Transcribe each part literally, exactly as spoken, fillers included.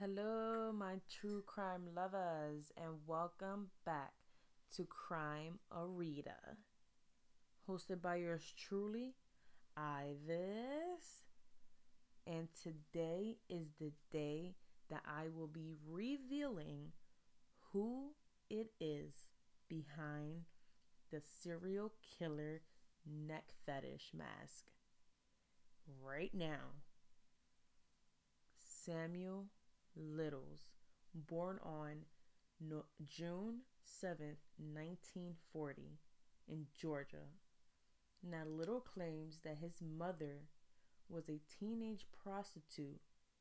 Hello, my true crime lovers, and welcome back to Crime Arita, hosted by yours truly, Ivis. And today is the day that I will be revealing who it is behind the serial killer neck fetish mask. Right now, Samuel Littles, born on no- June seventh, nineteen forty, in Georgia. Now, Little claims that his mother was a teenage prostitute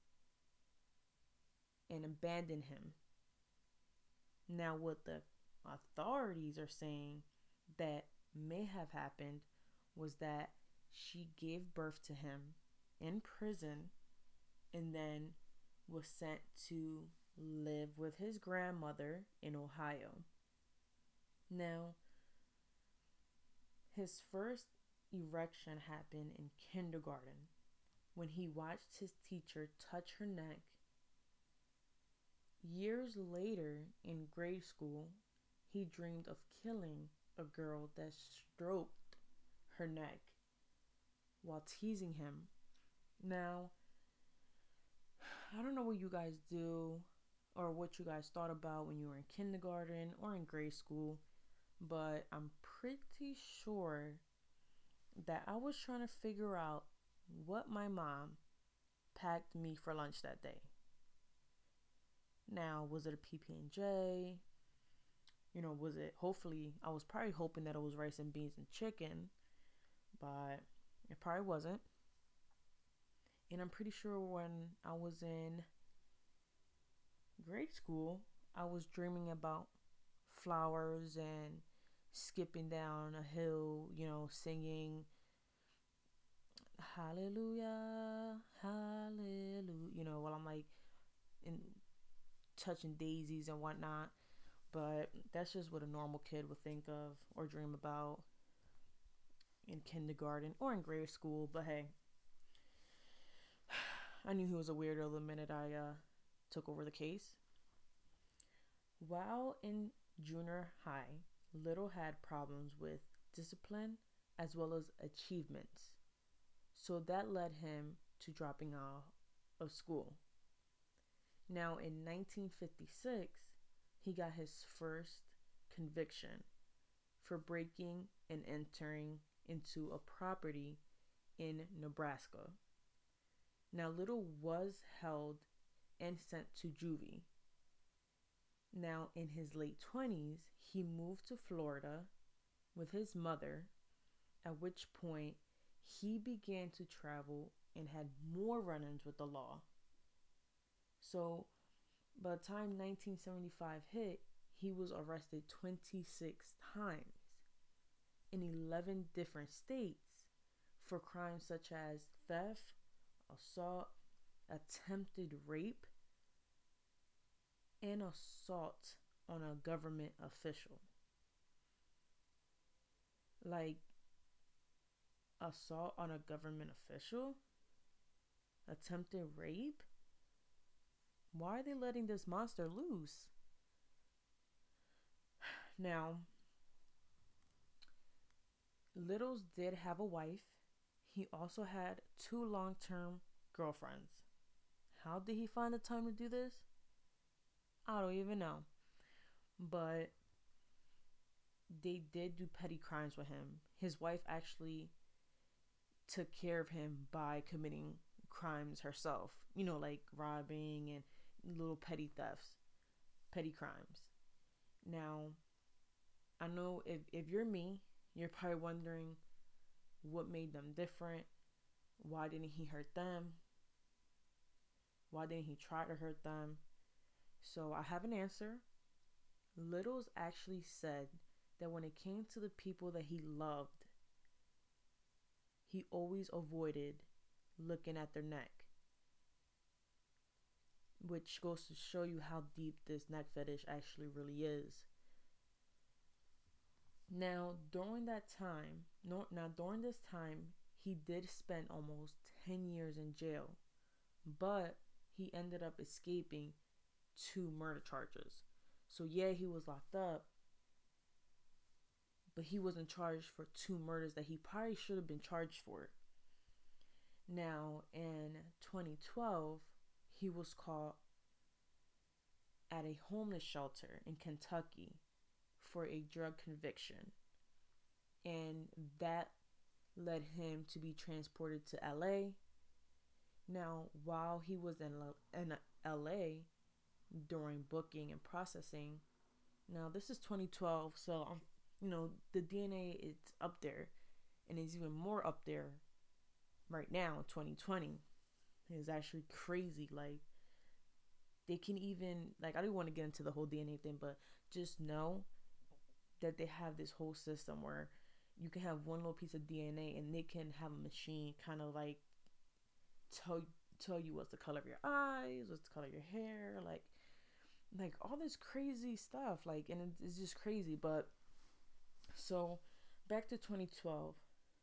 and abandoned him. Now, what the authorities are saying that may have happened was that she gave birth to him in prison and then was sent to live with his grandmother in Ohio. Now, his first erection happened in kindergarten when he watched his teacher touch her neck. Years later, in grade school, he dreamed of killing a girl that stroked her neck while teasing him. Now, I don't know what you guys do or what you guys thought about when you were in kindergarten or in grade school, but I'm pretty sure that I was trying to figure out what my mom packed me for lunch that day. Now, was it a P B and J? You know, was it, hopefully, I was probably hoping that it was rice and beans and chicken, but it probably wasn't. And I'm pretty sure when I was in grade school, I was dreaming about flowers and skipping down a hill, you know, singing hallelujah, hallelujah, you know, while I'm like in touching daisies and whatnot. But that's just what a normal kid would think of or dream about in kindergarten or in grade school. But hey, I knew he was a weirdo the minute I uh, took over the case. While in junior high, Little had problems with discipline as well as achievements. So that led him to dropping out of school. Now, in nineteen fifty-six, he got his first conviction for breaking and entering into a property in Nebraska. Now, Little was held and sent to juvie. Now, in his late twenties, he moved to Florida with his mother, at which point he began to travel and had more run-ins with the law. So, by the time nineteen seventy-five hit, he was arrested twenty-six times in eleven different states for crimes such as theft, assault, attempted rape, and assault on a government official. Like, assault on a government official? Attempted rape? Why are they letting this monster loose? Now, Littles did have a wife. He also had two long-term girlfriends. How did he find the time to do this? I don't even know. But they did do petty crimes with him. His wife actually took care of him by committing crimes herself. You know, like robbing and little petty thefts, petty crimes. Now, I know if, if you're me, you're probably wondering what made them different. Why didn't he hurt them? Why didn't he try to hurt them? So I have an answer. Littles actually said that when it came to the people that he loved, he always avoided looking at their neck. Which goes to show you how deep this neck fetish actually really is. Now, during that time, no, now during this time, he did spend almost ten years in jail. But he ended up escaping two murder charges. So yeah, he was locked up, but he wasn't charged for two murders that he probably should have been charged for. Now, in twenty twelve, he was caught at a homeless shelter in Kentucky for a drug conviction. And that led him to be transported to L A. Now, while he was in, in L A during booking and processing, now this is twenty twelve, so um, you know, the D N A is up there, and it's even more up there right now in twenty twenty. It's actually crazy. Like, they can even, like, I don't want to get into the whole D N A thing, but just know that they have this whole system where you can have one little piece of D N A and they can have a machine kind of like tell tell you what's the color of your eyes, what's the color of your hair, like like all this crazy stuff, like, and it's just crazy. But so back to twenty twelve.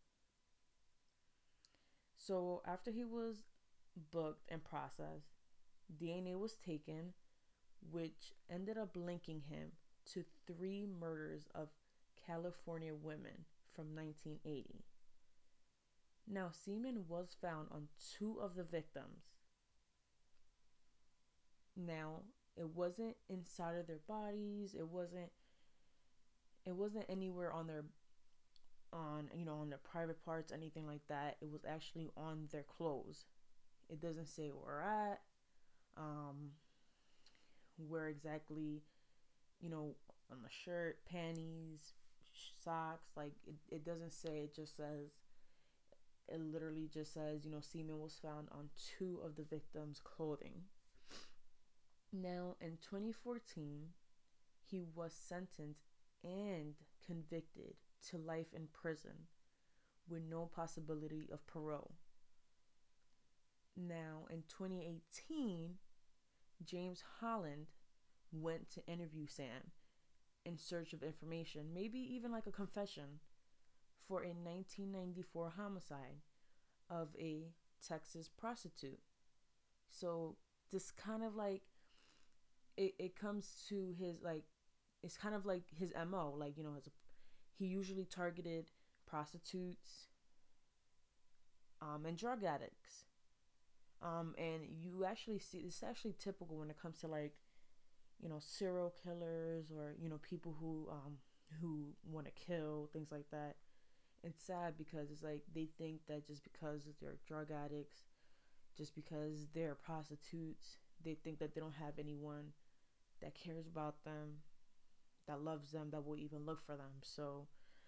So after he was booked and processed, D N A was taken, which ended up linking him to three murders of California women from nineteen eighty. Now, semen was found on two of the victims. Now, it wasn't inside of their bodies. It wasn't. It wasn't anywhere on their, on you know, on their private parts, anything like that. It was actually on their clothes. It doesn't say where at, um, where exactly, you know, on the shirt, panties, socks. Like it, it doesn't say. It just says. It literally just says, you know, semen was found on two of the victims' clothing. Now, in twenty fourteen, he was sentenced and convicted to life in prison with no possibility of parole. Now, in twenty eighteen, James Holland went to interview Sam in search of information, maybe even like a confession, for a nineteen ninety-four homicide of a Texas prostitute. So this kind of like, it, it comes to his, like, it's kind of like his M O, like, you know, his, he usually targeted prostitutes um, and drug addicts. Um, and you actually see, it's actually typical when it comes to like, you know, serial killers or, you know, people who, um, who want to kill, things like that. It's sad because it's like they think that just because they're drug addicts, just because they're prostitutes, they think that they don't have anyone that cares about them, that loves them, that will even look for them. So,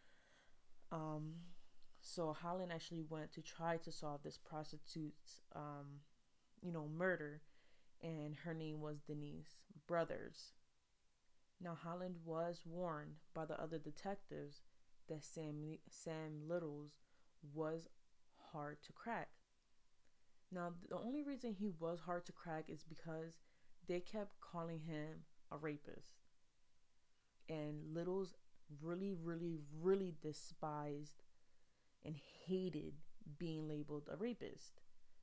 um, so Holland actually went to try to solve this prostitute's, um, you know, murder, and her name was Denise Brothers. Now, Holland was warned by the other detectives that Sam Sam Littles was hard to crack. Now, the only reason he was hard to crack is because they kept calling him a rapist. And Littles really, really, really despised and hated being labeled a rapist.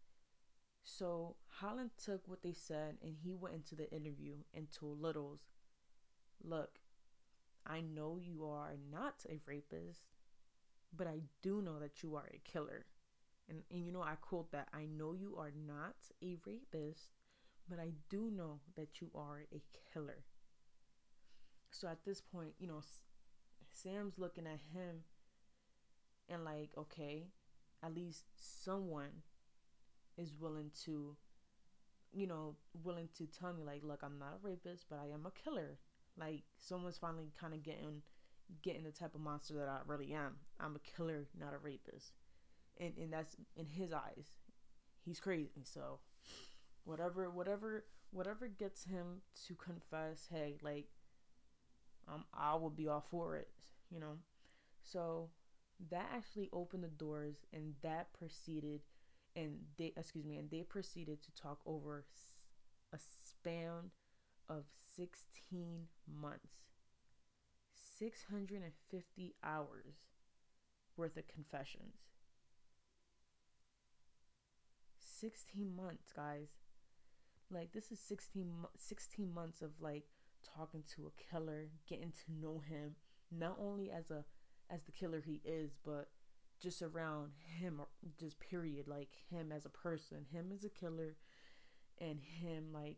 So Holland took what they said and he went into the interview and told Littles, look, I know you are not a rapist, but I do know that you are a killer. And, and you know, I quote that, I know you are not a rapist, but I do know that you are a killer. So at this point, you know, Sam's looking at him and like, okay, at least someone is willing to, you know, willing to tell me like, look, I'm not a rapist, but I am a killer. Like, someone's finally kind of getting getting the type of monster that I really am. I'm a killer, not a rapist. And and that's in his eyes. He's crazy. So whatever whatever whatever gets him to confess, hey, like, um I will be all for it, you know. So that actually opened the doors, and that proceeded and they excuse me and they proceeded to talk over a span of sixteen months, six hundred fifty hours worth of confessions. sixteen months, guys. Like, this is sixteen, sixteen months of like talking to a killer, getting to know him, not only as a as the killer he is, but just around him, just period, like him as a person, him as a killer, and him like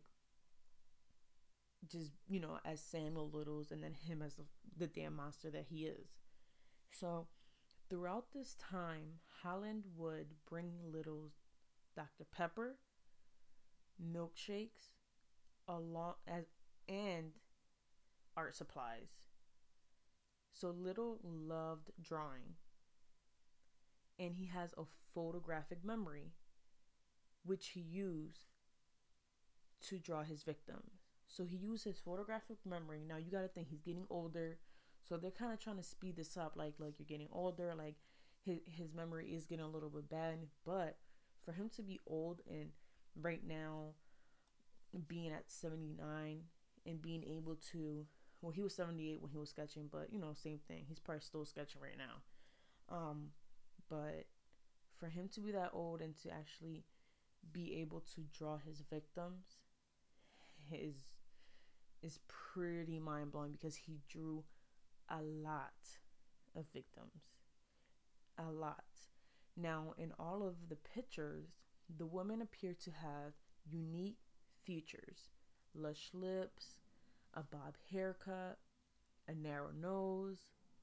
just, you know, as Samuel Littles, and then him as the, the damn monster that he is. So throughout this time, Holland would bring Littles Doctor Pepper, milkshakes, along as and art supplies. So Little loved drawing, and he has a photographic memory, which he used to draw his victims. So he used his photographic memory. Now you got to think, he's getting older, so they're kind of trying to speed this up. Like like you're getting older, like his his memory is getting a little bit bad. But for him to be old and right now being at seventy-nine and being able to, well, he was seventy-eight when he was sketching, but you know, same thing. He's probably still sketching right now. Um, but for him to be that old and to actually be able to draw his victims is is pretty mind blowing, because he drew a lot of victims, a lot. Now, in all of the pictures, the women appear to have unique features: lush lips, a bob haircut, a narrow nose,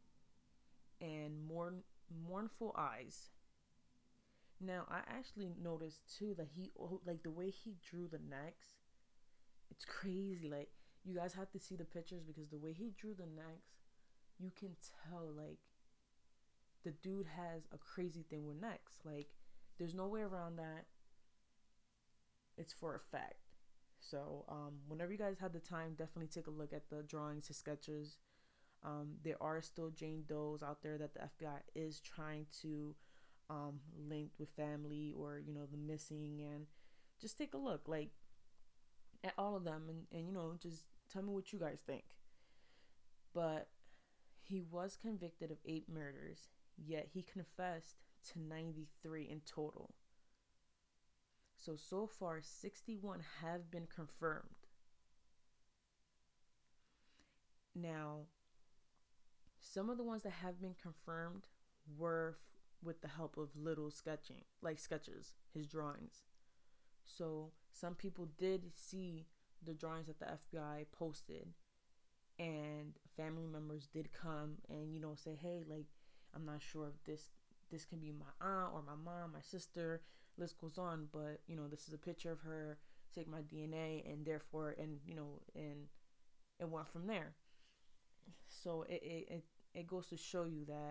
and mourn, mournful eyes. Now, I actually noticed too that he, like the way he drew the necks, it's crazy. Like, you guys have to see the pictures, because the way he drew the necks, you can tell like the dude has a crazy thing with necks. Like, there's no way around that. It's for a fact. So um, whenever you guys have the time, definitely take a look at the drawings, his sketches. Um, there are still Jane Does out there that the F B I is trying to um, link with family, or, you know, the missing, and just take a look like at all of them, and, and you know, just tell me what you guys think. But he was convicted of eight murders, yet he confessed to ninety-three in total. So, so far, sixty-one have been confirmed. Now, some of the ones that have been confirmed were f- with the help of Little sketching, like sketches, his drawings. So, some people did see the drawings that the F B I posted, and family members did come and, you know, say, hey, like, I'm not sure if this this can be my aunt or my mom, my sister, list goes on, but, you know, this is a picture of her, take my D N A, and therefore, and, you know, and it went from there. So it it, it, it goes to show you that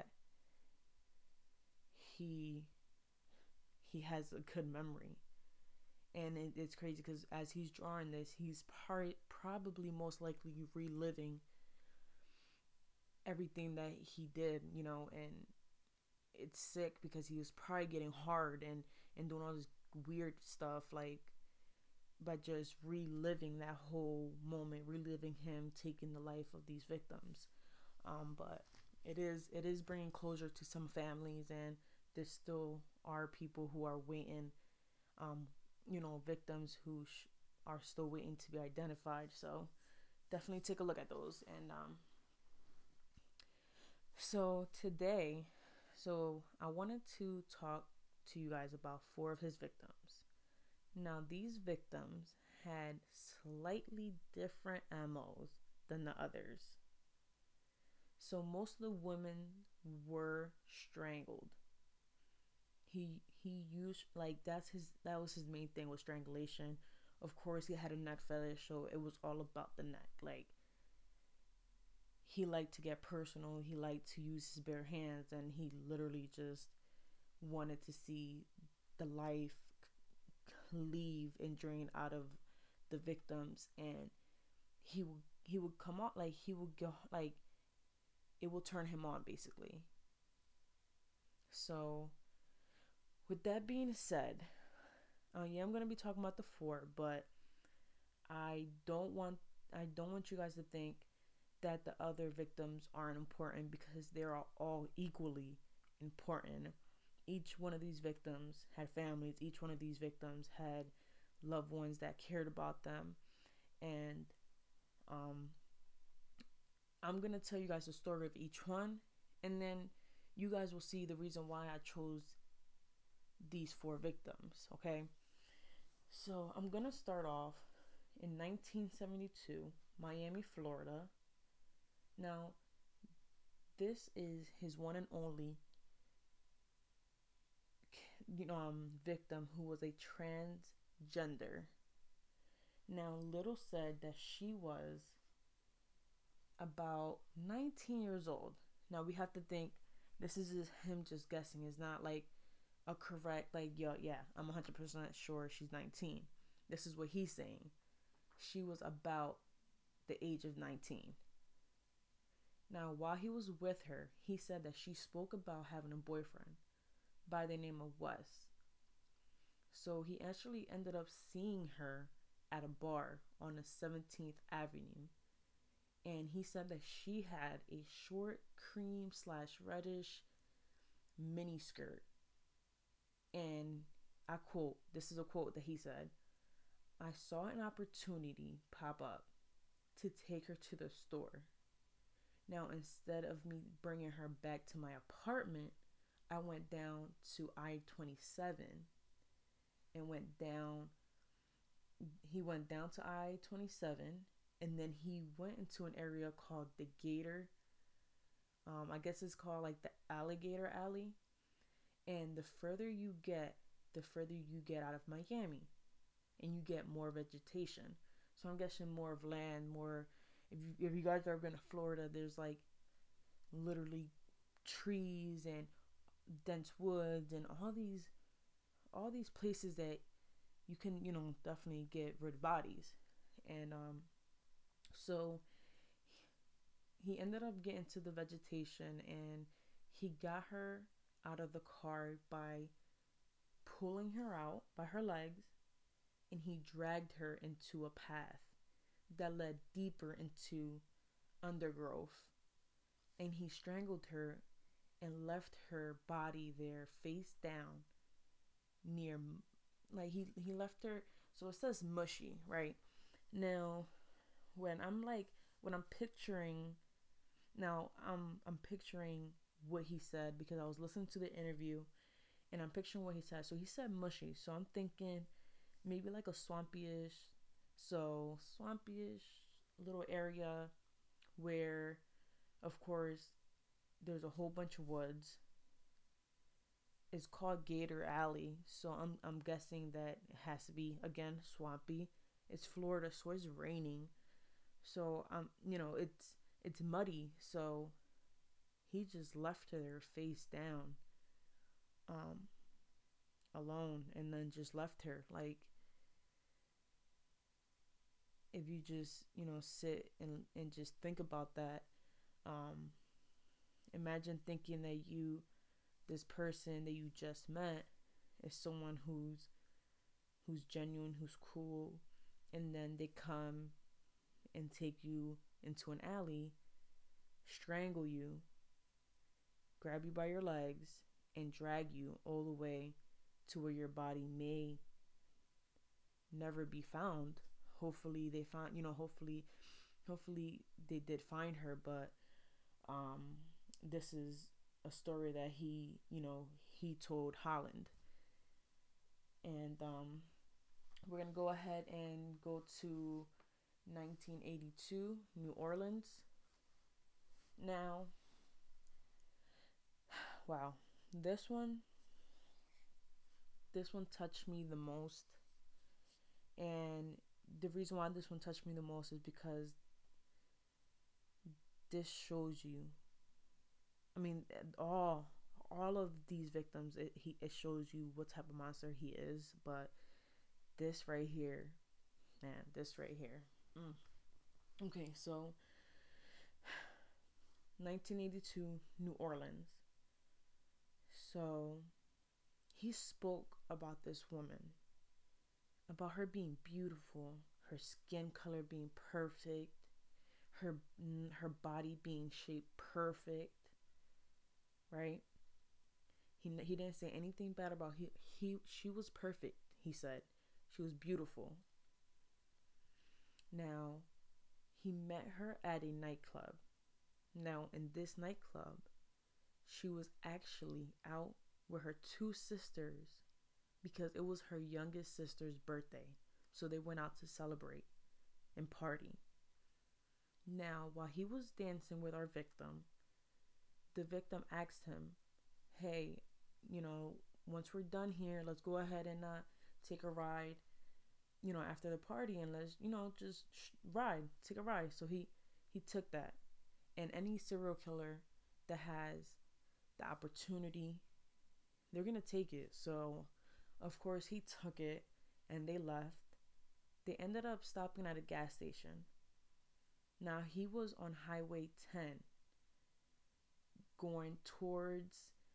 he he has a good memory. And it, it's crazy, because as he's drawing this, he's part, probably most likely reliving everything that he did, you know, and it's sick, because he was probably getting hard and, and doing all this weird stuff, like, by just reliving that whole moment, reliving him taking the life of these victims. Um, but it is it is bringing closure to some families, and there still are people who are waiting, um, you know, victims who sh- are still waiting to be identified. So definitely take a look at those. And um, so today, so I wanted to talk to you guys about four of his victims. Now, these victims had slightly different M Os than the others. So most of the women were strangled. He he used, like, that's his that was his main thing, was strangulation. Of course, he had a neck fetish, so it was all about the neck. Like, he liked to get personal. He liked to use his bare hands, and he literally just wanted to see the life leave and drain out of the victims, and he would he would come out, like, he would go, like, it will turn him on, basically. So with that being said, uh, yeah, I'm gonna be talking about the four, but I don't want I don't want you guys to think that the other victims aren't important, because they are all equally important. Each one of these victims had families. Each one of these victims had loved ones that cared about them. And um, I'm going to tell you guys the story of each one. And then you guys will see the reason why I chose these four victims, okay? So I'm going to start off in nineteen seventy-two, Miami, Florida. Now, this is his one and only you know, um, victim who was a transgender. Now, Little said that she was about nineteen years old. Now, we have to think this is just him just guessing. It's not like a correct, like, yo, yeah, I'm one hundred percent sure she's nineteen. This is what he's saying. She was about the age of nineteen. Now, while he was with her, he said that she spoke about having a boyfriend by the name of Wes. So he actually ended up seeing her at a bar on the seventeenth Avenue. And he said that she had a short cream slash reddish mini skirt. And I quote, this is a quote that he said, "I saw an opportunity pop up to take her to the store. Now, instead of me bringing her back to my apartment, I went down to I twenty-seven and went down, he went down to I twenty-seven, and then he went into an area called the Gator, um, I guess it's called like the Alligator Alley. And the further you get, the further you get out of Miami, and you get more vegetation. So I'm guessing more of land, more, if you, if you guys have ever been to Florida, there's like literally trees and dense woods and all these all these places that you can, you know, definitely get rid of bodies. And um so he ended up getting to the vegetation, and he got her out of the car by pulling her out by her legs, and he dragged her into a path that led deeper into undergrowth, and he strangled her and left her body there face down near, like he he left her, so it says mushy, right? Now, when I'm like when I'm picturing now I'm I'm picturing what he said, because I was listening to the interview and I'm picturing what he said. So he said mushy, so I'm thinking maybe like a swampy-ish, so swampy-ish little area where, of course, there's a whole bunch of woods. It's called Gator Alley, so I'm I'm guessing that it has to be, again, swampy. It's Florida, so it's raining. So um, you know, it's it's muddy. So he just left her there face down, um, alone, and then just left her. Like, if you just, you know, sit and and just think about that, um, imagine thinking that you, this person that you just met, is someone who's who's genuine, who's cool, and then they come and take you into an alley, strangle you, grab you by your legs, and drag you all the way to where your body may never be found. Hopefully they found, you know, hopefully hopefully they did find her, but um this is a story that he, you know, he told Holland. And um we're going to go ahead and go to nineteen eighty-two, New Orleans. Now, wow, this one, this one touched me the most. And the reason why this one touched me the most is because this shows you, I mean, all all of these victims, it, he, it shows you what type of monster he is. But this right here, man, this right here. Mm. Okay, so nineteen eighty-two, New Orleans. So he spoke about this woman, about her being beautiful, her skin color being perfect, her her body being shaped perfect, right? He he didn't say anything bad about he he she was perfect. He said She was beautiful. Now, he met her at a nightclub. Now, in this nightclub, she was actually out with her two sisters because it was her youngest sister's birthday. So they went out to celebrate and party. Now, while he was dancing with our victim, the victim asked him, hey, you know, once we're done here, let's go ahead and uh, take a ride, you know, after the party, and let's, you know, just sh- ride, take a ride. So he, he took that. And any serial killer that has the opportunity, they're going to take it. So, of course, he took it and they left. They ended up stopping at a gas station. Now, he was on Highway ten going towards,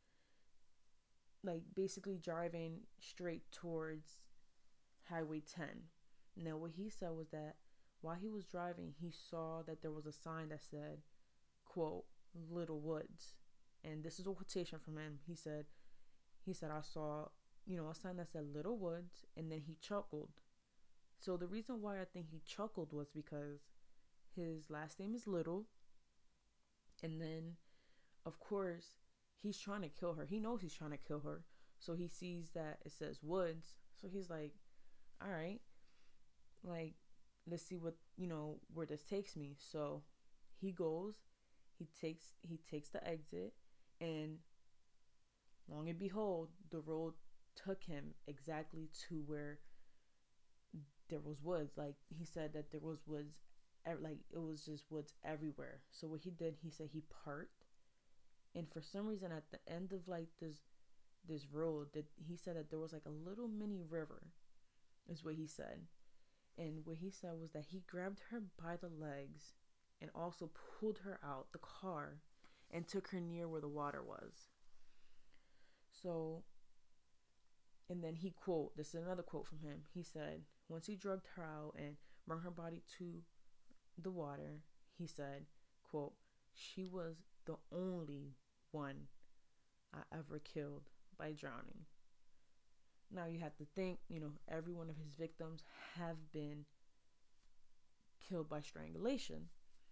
like, basically driving straight towards Highway ten. Now, what he said was that while he was driving, he saw that there was a sign that said, quote, Little Woods. And this is a quotation from him. He said, he said, I saw, you know, a sign that said Little Woods, and then he chuckled. So the reason why I think he chuckled was because his last name is Little. And then, of course, he's trying to kill her. He knows he's trying to kill her. So he sees that it says Woods. So he's like, all right, like, let's see what, you know, where this takes me. So he goes, he takes, he takes the exit, and long and behold, the road took him exactly to where there was woods. Like, he said that there was woods, like, it was just woods everywhere. So what he did, he said he parked, and for some reason at the end of like this this road, that he said that there was like a little mini river, is what he said. And what he said was that he grabbed her by the legs and also pulled her out the car and took her near where the water was. So, and then he quote, this is another quote from him. He said, once he drugged her out and brought her body to the water, he said, quote, she was the only one I ever killed by drowning. Now you have to think, you know, every one of his victims have been killed by strangulation.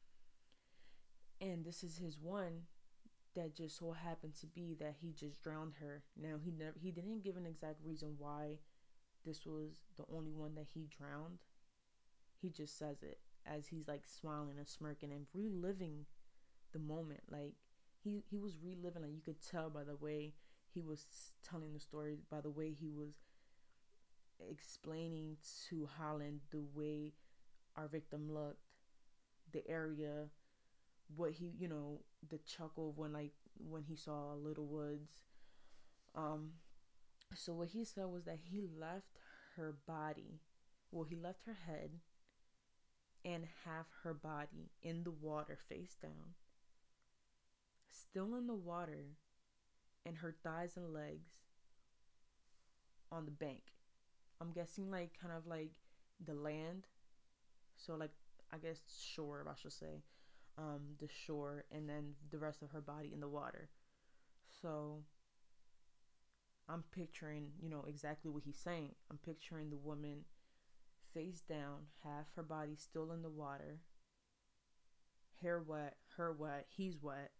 And this is his one that just so happened to be that he just drowned her. Now he never he didn't give an exact reason why this was the only one that he drowned. He just says it as he's like smiling and smirking and reliving the moment. Like he he was reliving, like you could tell by the way he was telling the story, by the way he was explaining to Holland the way our victim looked, the area, what he, you know, the chuckle when like when he saw Little Woods. Um, so what he said was that he left her body, well, he left her head and half her body in the water face down, still in the water, and her thighs and legs on the bank. I'm guessing like kind of like the land. So like, I guess shore, I should say. Um, the shore, and then the rest of her body in the water. So I'm picturing, you know, exactly what he's saying. I'm picturing the woman face down, half her body still in the water, hair wet, her wet, he's wet.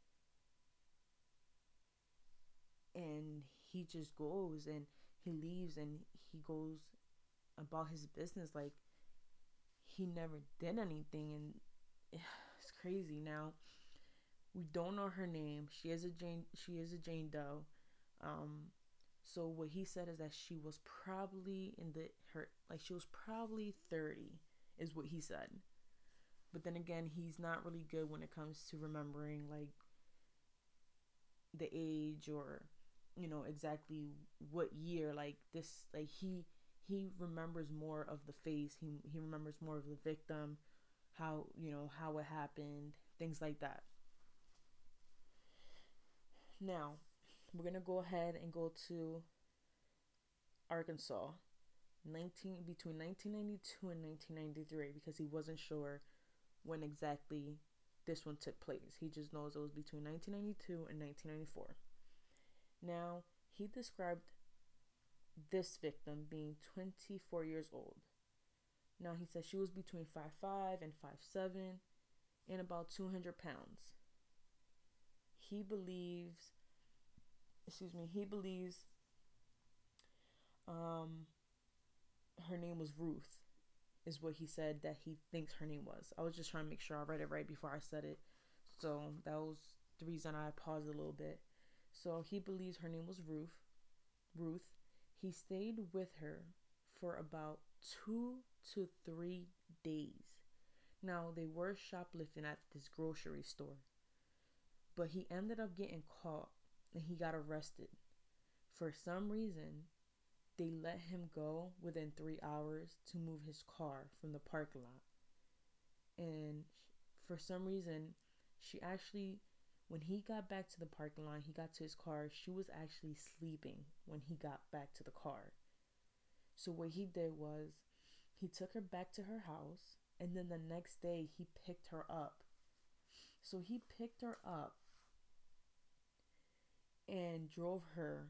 And he just goes and he leaves and he goes about his business like he never did anything. And it's crazy. Now, we don't know her name. She is a Jane. She is a Jane Doe. Um, so what he said is that she was probably in the her like she was probably thirty, is what he said. But then again, he's not really good when it comes to remembering like the age or, you know, exactly what year. Like this, like he he remembers more of the face. He he remembers more of the victim, how, you know, how it happened, things like that. Now, we're going to go ahead and go to Arkansas, nineteen between nineteen ninety-two and nineteen ninety-three, because he wasn't sure when exactly this one took place. He just knows it was between nineteen ninety-two and nineteen ninety-four. Now, he described this victim being twenty-four years old. Now, he said she was between five foot five and five foot seven and about two hundred pounds. He believes, excuse me, he believes um, her name was Ruth, is what he said that he thinks her name was. I was just trying to make sure I read it right before I said it. So that was the reason I paused a little bit. So he believes her name was Ruth. Ruth. He stayed with her for about two to three days. Now, they were shoplifting at this grocery store, but he ended up getting caught and he got arrested. For some reason, they let him go within three hours to move his car from the parking lot. And for some reason, she actually, when he got back to the parking lot, he got to his car, she was actually sleeping when he got back to the car. So what he did was, he took her back to her house, and then the next day, he picked her up. So he picked her up and drove her,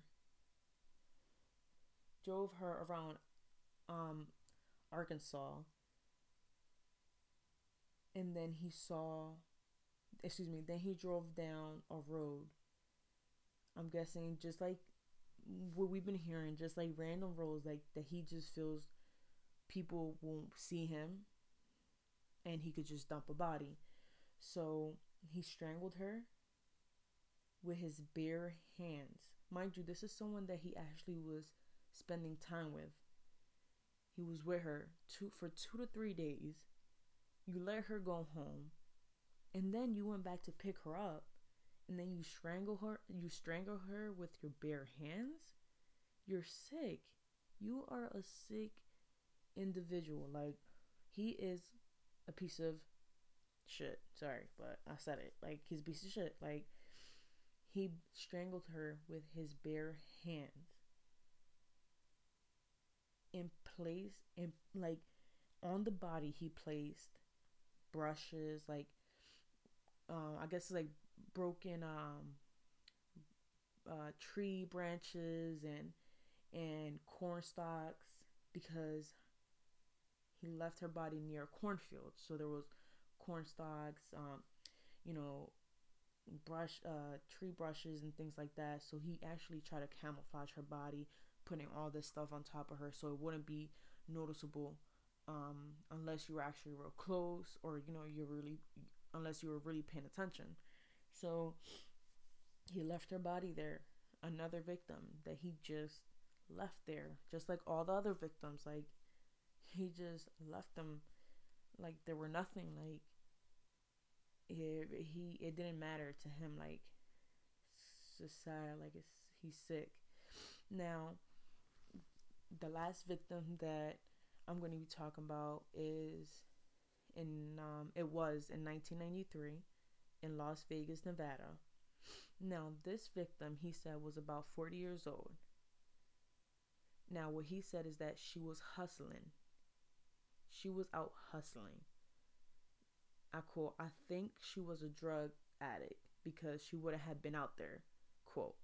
drove her around um, Arkansas. And then he saw, excuse me, then he drove down a road. I'm guessing just like what we've been hearing, just like random roads, like that he just feels people won't see him and he could just dump a body. So he strangled her with his bare hands. Mind you, this is someone that he actually was spending time with. He was with her two, for two to three days. You let her go home, and then you went back to pick her up, and then you strangle her. You strangle her with your bare hands. You're sick. You are a sick individual. Like, he is a piece of shit. Sorry, but I said it. Like, he's a piece of shit. Like, he strangled her with his bare hands. In place, in like, on the body, he placed brushes, like, um, I guess like broken um, uh, tree branches and and corn stalks, because he left her body near a cornfield. So there was corn stalks, um, you know, brush, uh, tree brushes and things like that. So he actually tried to camouflage her body, putting all this stuff on top of her so it wouldn't be noticeable, um, unless you were actually real close, or, you know, you're really, unless you were really paying attention. So he left her body there. Another victim that he just left there, just like all the other victims. Like, he just left them like they were nothing. Like, it, he it didn't matter to him. Like, it's just sad. Like, it's he's sick. Now, the last victim that I'm going to be talking about is in um it was in nineteen ninety-three in Las Vegas, Nevada. Now, this victim, he said, was about forty years old. Now, what he said is that she was hustling. She was out hustling. I quote, I think she was a drug addict because she wouldn't have been out there. Quote.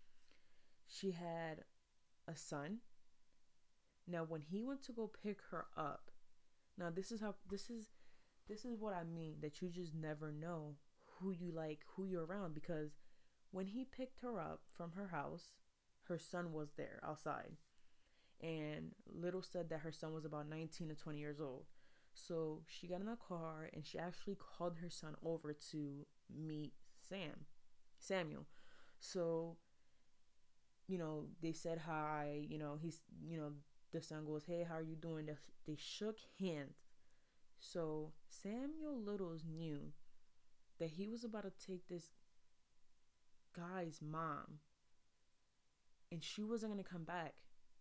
She had a son. Now, when he went to go pick her up, now this is how, this is, this is what I mean, that you just never know who you like, who you're around, because when he picked her up from her house, her son was there outside. And Little said that her son was about nineteen to twenty years old. So she got in the car and she actually called her son over to meet Sam, Samuel. So, you know, they said hi, you know, he's, you know, the son goes, hey, how are you doing? They shook hands. So Samuel Littles knew that he was about to take this guy's mom and she wasn't going to come back.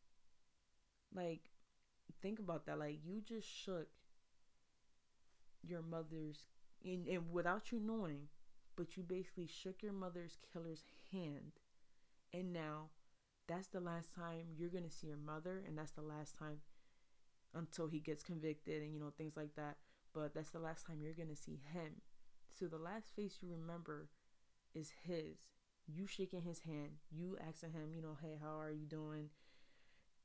Like, think about that. Like, you just shook your mother's, and, and without you knowing, but you basically shook your mother's killer's hand. And now, that's the last time you're going to see your mother, and that's the last time until he gets convicted and, you know, things like that. But that's the last time you're going to see him. So the last face you remember is his. You shaking his hand, you asking him, you know, hey, how are you doing?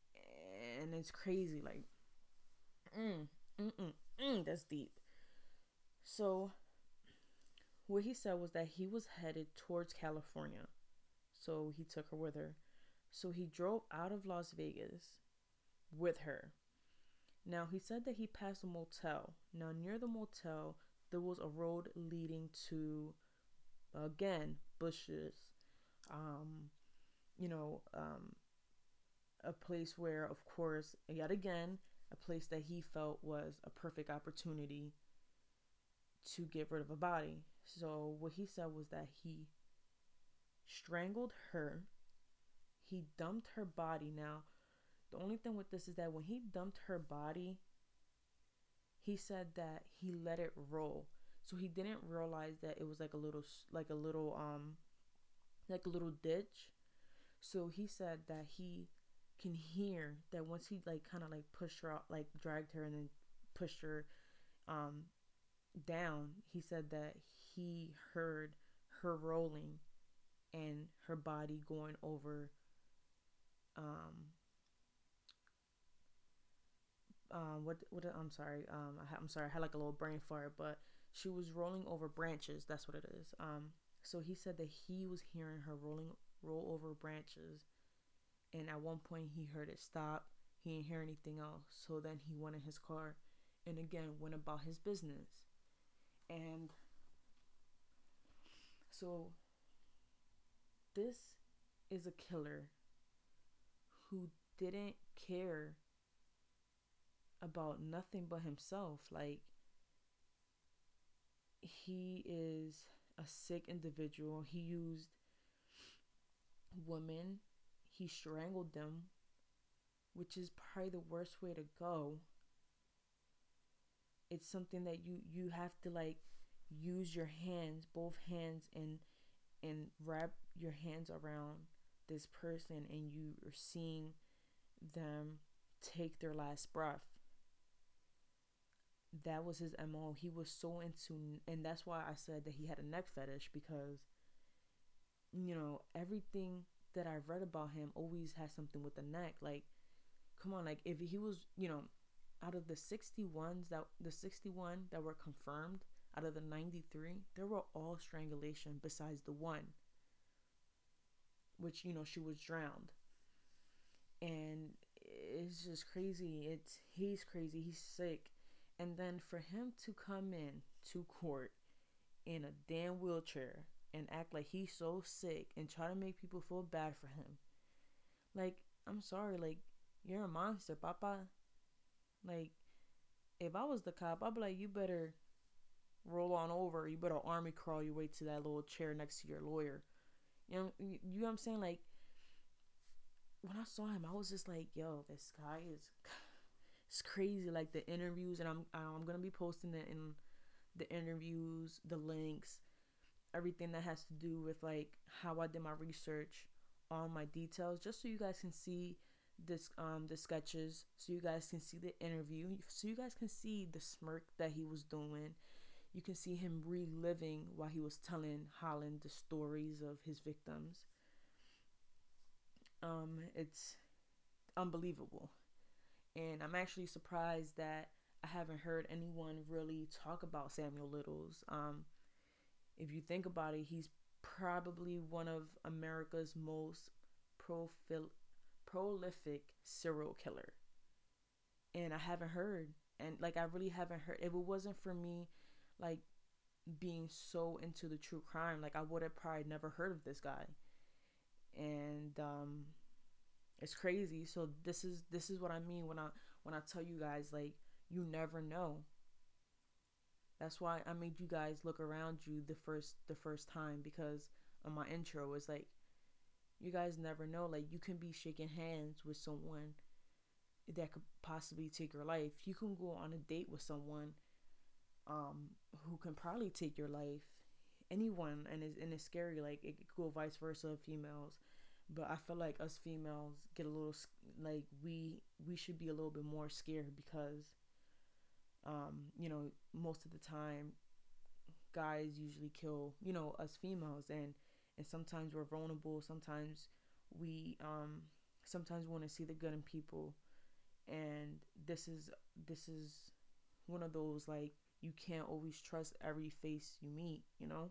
and it's crazy. Like, mm, mm, mm, mm, that's deep. So what he said was that he was headed towards California, so he took her with her. So he drove out of Las Vegas with her. Now he said that he passed a motel. Now near the motel there was a road leading to, again, bushes. Um, you know, um, a place where, of course, yet again, a place that he felt was a perfect opportunity to get rid of a body. So what he said was that he strangled her. He dumped her body. Now, the only thing with this is that when he dumped her body, he said that he let it roll. So he didn't realize that it was like a little, like a little, um, like a little ditch. So he said that he can hear that once he like kind of like pushed her out, like dragged her and then pushed her, um, down. He said that he heard her rolling and her body going over, um, um, what, what, I'm sorry, um, I, I'm sorry, I had like a little brain fart, but she was rolling over branches. That's what it is. Um, so he said that he was hearing her rolling, roll over branches, and at one point he heard it stop. He didn't hear anything else. So then he went in his car, and again went about his business. And so this is a killer who didn't care about nothing but himself. Like, he is a sick individual. He used women, he strangled them, which is probably the worst way to go. It's something that you you have to like use your hands, both hands, and and wrap your hands around this person, and you are seeing them take their last breath. That was his M O. He was so into, and that's why I said that he had a neck fetish, because, you know, everything that I've read about him always has something with the neck. Like, come on, like if he was, you know, out of the sixty ones that the sixty-one that were confirmed, out of the ninety-three, they were all strangulation besides the one, which, you know, she was drowned. And it's just crazy. It's he's crazy. He's sick. And then for him to come in to court in a damn wheelchair and act like he's so sick and try to make people feel bad for him. Like, I'm sorry, like, you're a monster, papa. Like, if I was the cop, I'd be like, you better roll on over. You better army crawl your way to that little chair next to your lawyer. You know, you know what I'm saying? Like, when I saw him, I was just like, yo, this guy is, it's crazy. Like, the interviews, and I'm I'm gonna be posting it in the interviews, the links, everything that has to do with like how I did my research, all my details, just so you guys can see this um the sketches, so you guys can see the interview, so you guys can see the smirk that he was doing. You can see him reliving while he was telling Holland the stories of his victims. Um, it's unbelievable. And I'm actually surprised that I haven't heard anyone really talk about Samuel Littles. Um, if you think about it, he's probably one of America's most profil- prolific serial killer. And I haven't heard. And, like, I really haven't heard. If it wasn't for me, like, being so into the true crime, like, I would have probably never heard of this guy. And, um... it's crazy. So this is this is what I mean when I when I tell you guys, like, you never know. That's why I made you guys look around you the first the first time, because on my intro was like, you guys never know. Like, you can be shaking hands with someone that could possibly take your life. You can go on a date with someone um who can probably take your life. Anyone, and it's, and it's scary. Like, it could go vice versa of females. But I feel like us females get a little, like, we we should be a little bit more scared, because, um, you know, most of the time, guys usually kill, you know, us females, and and sometimes we're vulnerable. Sometimes we um sometimes we want to see the good in people, And this is this is one of those, like, you can't always trust every face you meet, you know.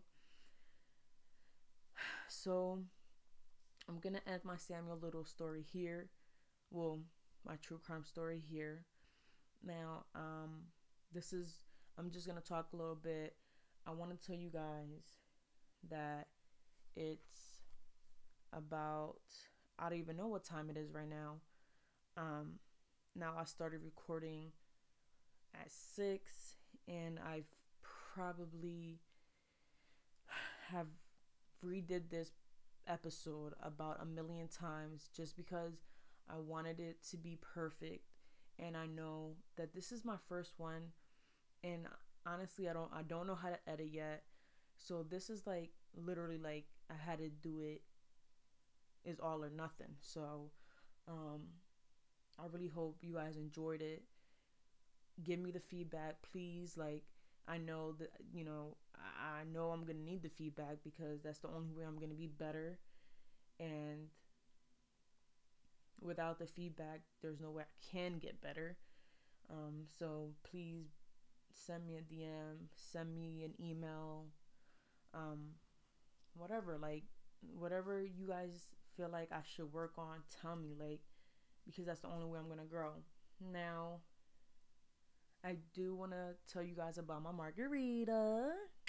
So I'm gonna end my Samuel Little story here. Well, my true crime story here. Now, um, this is I'm just gonna talk a little bit. I want to tell you guys that it's about, I don't even know what time it is right now. Um, now I started recording at six, and I've probably have redid this episode about a million times just because I wanted it to be perfect. And I know that this is my first one, and honestly, I don't I don't know how to edit yet. So this is like literally like I had to do it is all or nothing. So um I really hope you guys enjoyed it. Give me the feedback, please. Like, I know that, you know, I know I'm gonna need the feedback because that's the only way I'm gonna be better. And without the feedback, there's no way I can get better. Um, so please send me a D M, send me an email, um, whatever. Like, whatever you guys feel like I should work on, tell me. Like, because that's the only way I'm gonna grow. Now, I do want to tell you guys about my margarita.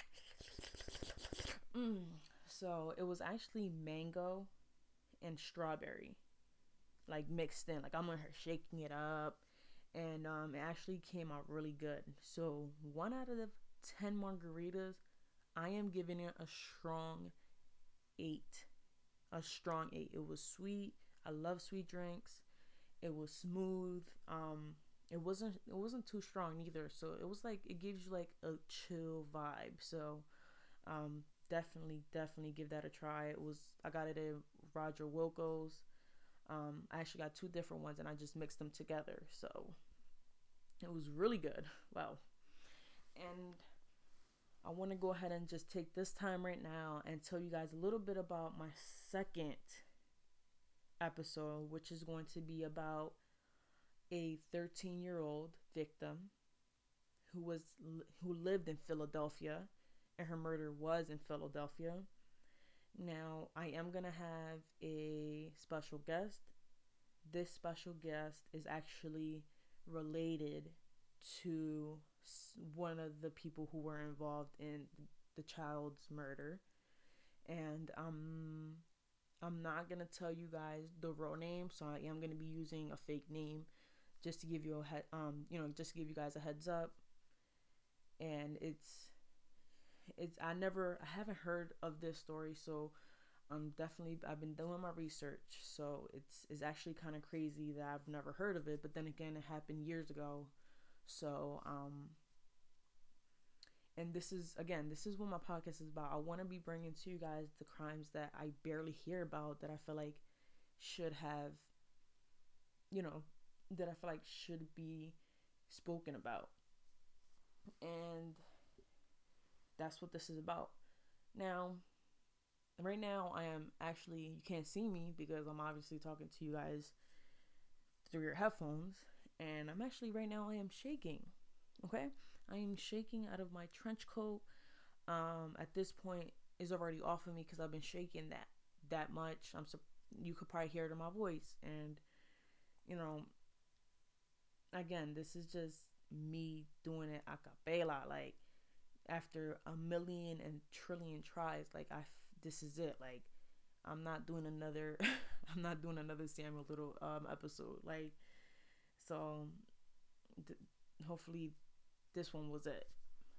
Mm. So it was actually mango and strawberry, like mixed in. Like, I'm on her shaking it up, and um, it actually came out really good. So one out of the ten margaritas, I am giving it a strong eight. A strong eight. It was sweet. I love sweet drinks. It was smooth. Um, it wasn't it wasn't too strong either. So it was like, it gives you like a chill vibe. So um, definitely definitely give that a try. It was I got it at Roger Wilco's. Um, I actually got two different ones, and I just mixed them together. So it was really good. Wow. And I want to go ahead and just take this time right now and tell you guys a little bit about my second episode, which is going to be about a thirteen year old victim who was who lived in Philadelphia, and her murder was in Philadelphia. Now, I am going to have a special guest. This special guest is actually related to one of the people who were involved in the child's murder. And um, I'm not going to tell you guys the real name, so I am going to be using a fake name just to give you a head, um, you know, just to give you guys a heads up. And it's it's I never I haven't heard of this story, so I'm definitely I've been doing my research. So it's it's actually kind of crazy that I've never heard of it, but then again, it happened years ago. So um and this is again this is what my podcast is about. I want to be bringing to you guys the crimes that I barely hear about, that I feel like should have, you know, that I feel like should be spoken about. And that's what this is about. Now, right now, I am actually, you can't see me because I'm obviously talking to you guys through your headphones. And I'm actually, right now, I am shaking. Okay? I am shaking out of my trench coat. Um, at this point, is already off of me because I've been shaking that that much. I'm so, you could probably hear it in my voice. And, you know, again, this is just me doing it a cappella. Like, after a million and trillion tries, like I, this is it. Like, I'm not doing another, I'm not doing another Samuel Little um episode. Like, so th- hopefully this one was it.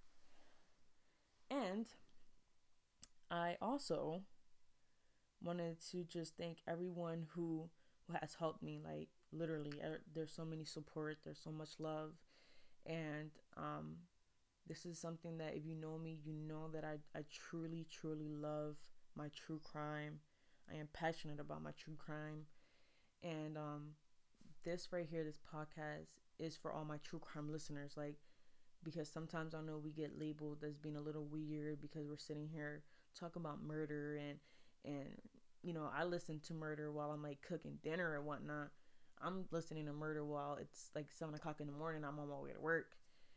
And I also wanted to just thank everyone who who has helped me. Like, literally, er, there's so many support. There's so much love, and um. This is something that if you know me, you know that I, I truly, truly love my true crime. I am passionate about my true crime. And um, this right here, this podcast is for all my true crime listeners. Like, because sometimes I know we get labeled as being a little weird because we're sitting here talking about murder. And, and you know, I listen to murder while I'm like cooking dinner and whatnot. I'm listening to murder while it's like seven o'clock in the morning. I'm on my way to work.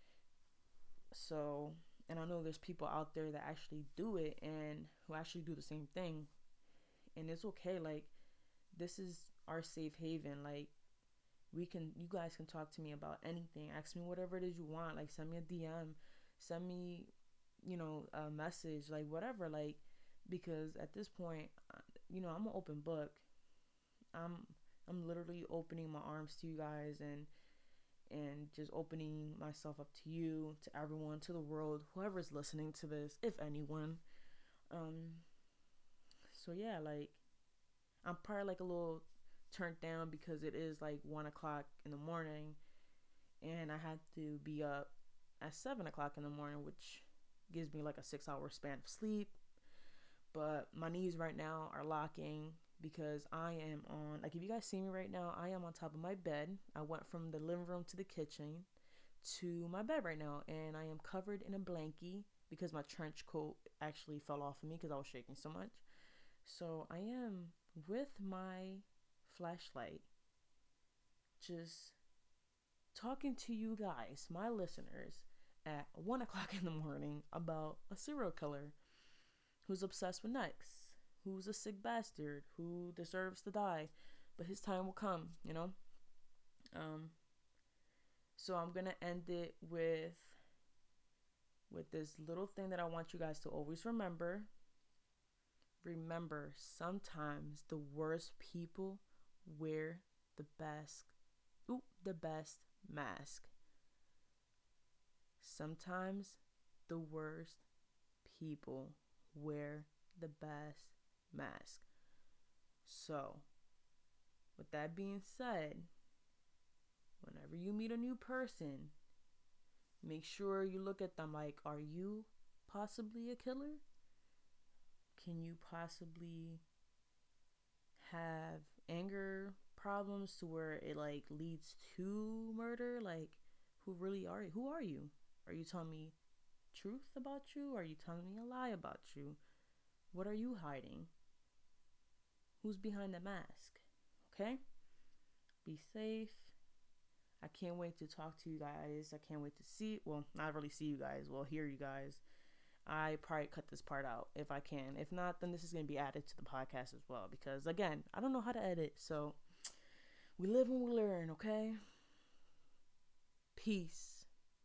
So, and I know there's people out there that actually do it and who actually do the same thing. And it's okay. Like, this is our safe haven. Like, we can, you guys can talk to me about anything. Ask me whatever it is you want. Like, send me a D M, send me, you know, a message, like whatever. Like, because at this point, you know, I'm an open book. I'm, I'm literally opening my arms to you guys and and just opening myself up to you, to everyone, to the world, whoever's listening to this, if anyone. Um, so yeah, like, I'm probably like a little turned down because it is like one o'clock in the morning, and I had to be up at seven o'clock in the morning, which gives me like a six hour span of sleep. But my knees right now are locking because I am on, like, if you guys see me right now, I am on top of my bed. I went from the living room to the kitchen to my bed right now, and I am covered in a blankie because my trench coat actually fell off of me because I was shaking so much. So I am with my flashlight, just talking to you guys, my listeners, at one o'clock in the morning about a serial killer who's obsessed with Nex, who's a sick bastard, who deserves to die, but his time will come, you know? Um, so I'm gonna end it with with this little thing that I want you guys to always remember. Remember, sometimes the worst people wear the best, ooh, the best mask. Sometimes the worst people wear the best mask. So, with that being said, whenever you meet a new person, make sure you look at them like, are you possibly a killer? Can you possibly have anger problems to where it like leads to murder? Like, who really are you? Who are you? Are you telling me truth about you? Are you telling me a lie about you? What are you hiding? Who's behind the mask? Okay? Be safe. I can't wait to talk to you guys. I can't wait to see, well, not really see you guys. Well, hear you guys. I probably cut this part out if I can. If not, then this is going to be added to the podcast as well. Because, again, I don't know how to edit. So, we live and we learn, okay? Peace.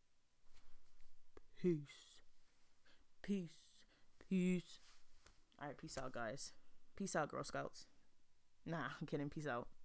Peace. Peace. Peace. All right, peace out, guys. Peace out, Girl Scouts. Nah, I'm kidding. Peace out.